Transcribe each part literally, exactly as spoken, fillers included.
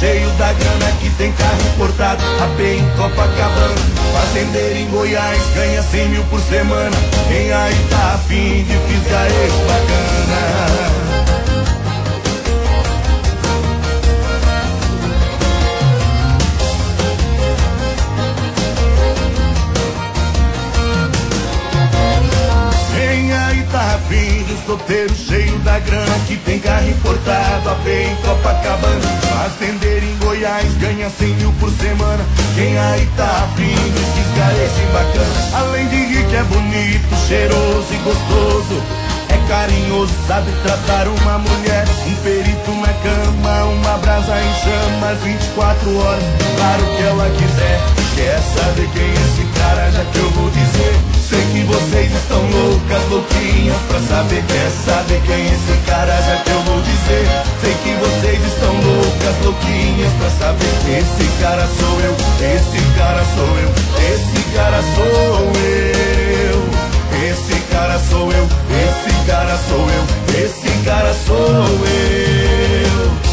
cheio da grana que tem carro importado, A P em Copacabana. Fazendeiro em Goiás ganha cem mil por semana. Quem aí tá afim de fisgar esse bacana? Solteiro cheio da grana que tem carro importado, A P em Copacabana. Fazendeiro em Goiás ganha cem mil por semana. Quem aí tá afim de fisgar esse bacana? Além de rico é bonito, cheiroso e gostoso, é carinhoso, sabe tratar uma mulher. Um perito na cama, uma brasa em chamas, vinte e quatro horas, claro que ela quiser. Quer saber quem é esse cara? Já que eu vou dizer. Sei que vocês estão loucas, louquinhas pra saber. Quer saber quem é esse cara? Já que eu vou dizer. Sei que vocês estão loucas, louquinhas pra saber. Esse cara sou eu, esse cara sou eu, esse cara sou eu. Esse cara sou eu, esse cara sou eu, esse cara sou eu.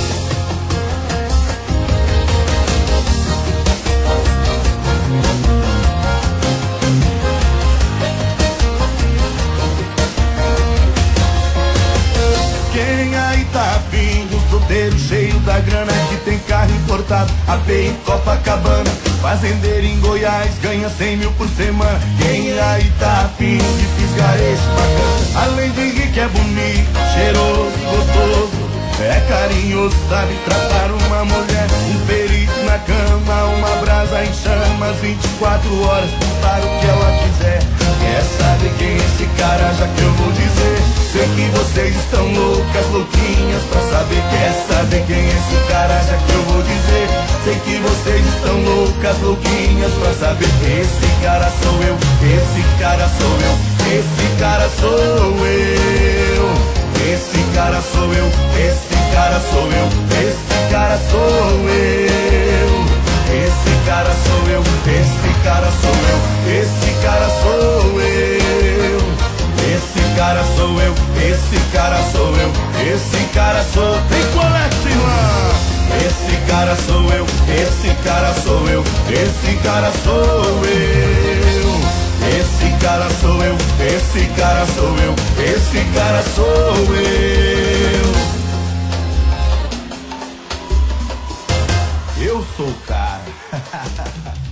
Quem aí tá afim do solteiro cheio da grana que tem carro importado, A P em Copacabana. Fazendeiro em Goiás ganha cem mil por semana. Quem aí tá afim de fisgar esse bacana? Além de rico é bonito, cheiroso, gostoso, é carinhoso, sabe tratar uma mulher. Um perito na cama, uma brasa em chamas, vinte e quatro horas para o que ela quiser. Quer saber quem é esse cara? Já que eu vou dizer. Sei que vocês estão loucas, louquinhas pra saber. Quer saber quem é esse cara? Já que eu vou dizer. Sei que vocês estão loucas, louquinhas pra saber. Esse cara sou eu, esse cara sou eu, esse cara sou eu. Esse cara sou eu, esse cara sou eu, esse cara sou eu. Esse cara sou eu, esse cara sou eu, esse cara sou eu. Esse cara sou eu, esse cara sou eu, esse cara sou. Tem colete, irmã! Esse cara sou eu, esse cara sou eu, esse cara sou eu. Esse cara sou eu, esse cara sou eu, esse cara sou eu. Eu sou o cara.